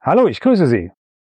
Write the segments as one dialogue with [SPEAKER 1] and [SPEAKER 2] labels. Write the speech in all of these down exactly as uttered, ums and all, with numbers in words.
[SPEAKER 1] Hallo, ich grüße Sie.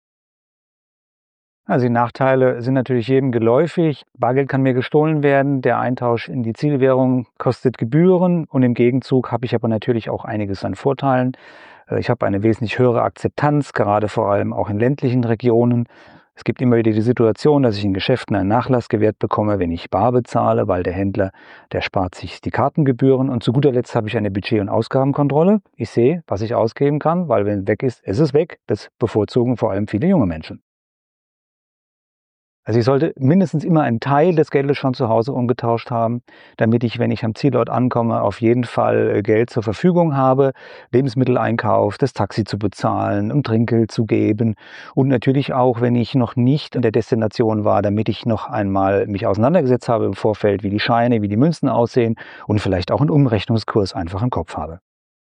[SPEAKER 1] Also die Nachteile sind natürlich jedem geläufig. Bargeld kann mir gestohlen werden, der Eintausch in die Zielwährung kostet Gebühren und im Gegenzug habe ich aber natürlich auch einiges an Vorteilen. Äh, Ich habe eine wesentlich höhere Akzeptanz, gerade vor allem auch in ländlichen Regionen. Es gibt immer wieder die Situation, dass ich in Geschäften einen Nachlass gewährt bekomme, wenn ich bar bezahle, weil der Händler, der spart sich die Kartengebühren. Und zu guter Letzt habe ich eine Budget- und Ausgabenkontrolle. Ich sehe, was ich ausgeben kann, weil wenn es weg ist, ist es weg. Das bevorzugen vor allem viele junge Menschen. Also ich sollte mindestens immer einen Teil des Geldes schon zu Hause umgetauscht haben, damit ich, wenn ich am Zielort ankomme, auf jeden Fall äh, Geld zur Verfügung habe, Lebensmitteleinkauf, das Taxi zu bezahlen, um Trinkgeld zu geben und natürlich auch, wenn ich noch nicht in der Destination war, damit ich noch einmal mich auseinandergesetzt habe im Vorfeld, wie die Scheine, wie die Münzen aussehen und vielleicht auch einen Umrechnungskurs einfach im Kopf habe.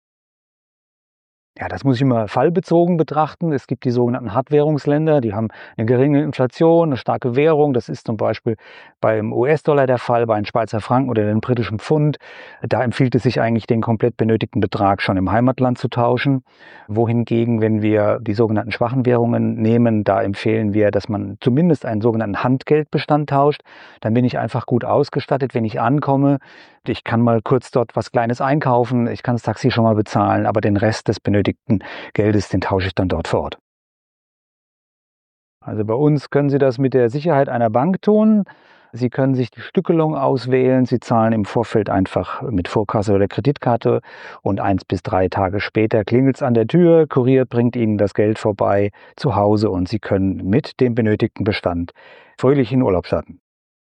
[SPEAKER 1] Ja, das muss ich immer fallbezogen betrachten. Es gibt die sogenannten Hartwährungsländer, die haben eine geringe Inflation, eine starke Währung. Das ist zum Beispiel beim U S-Dollar der Fall, bei den Schweizer Franken oder dem britischen Pfund. Da empfiehlt es sich eigentlich, den komplett benötigten Betrag schon im Heimatland zu tauschen. Wohingegen, wenn wir die sogenannten schwachen Währungen nehmen, da empfehlen wir, dass man zumindest einen sogenannten Handgeldbestand tauscht. Dann bin ich einfach gut ausgestattet, wenn ich ankomme. Ich kann mal kurz dort was Kleines einkaufen, ich kann das Taxi schon mal bezahlen, aber den Rest des benötigten Geldes, den tausche ich dann dort vor Ort. Also bei uns können Sie das mit der Sicherheit einer Bank tun. Sie können sich die Stückelung auswählen. Sie zahlen im Vorfeld einfach mit Vorkasse oder Kreditkarte und eins bis drei Tage später klingelt es an der Tür, Kurier bringt Ihnen das Geld vorbei zu Hause und Sie können mit dem benötigten Bestand fröhlich in Urlaub starten.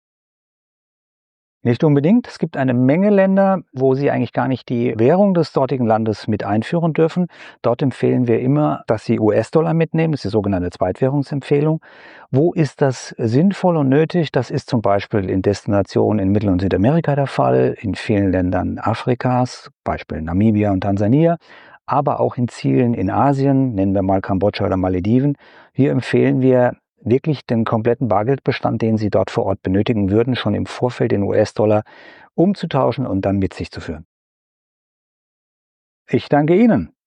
[SPEAKER 1] Nicht unbedingt. Es gibt eine Menge Länder, wo Sie eigentlich gar nicht die Währung des dortigen Landes mit einführen dürfen. Dort empfehlen wir immer, dass Sie U S-Dollar mitnehmen. Das ist die sogenannte Zweitwährungsempfehlung. Wo ist das sinnvoll und nötig? Das ist zum Beispiel in Destinationen in Mittel- und Südamerika der Fall, in vielen Ländern Afrikas, Beispiel Namibia und Tansania, aber auch in Zielen in Asien, nennen wir mal Kambodscha oder Malediven. Hier empfehlen wir wirklich den kompletten Bargeldbestand, den Sie dort vor Ort benötigen würden, schon im Vorfeld in U S-Dollar umzutauschen und dann mit sich zu führen. Ich danke Ihnen.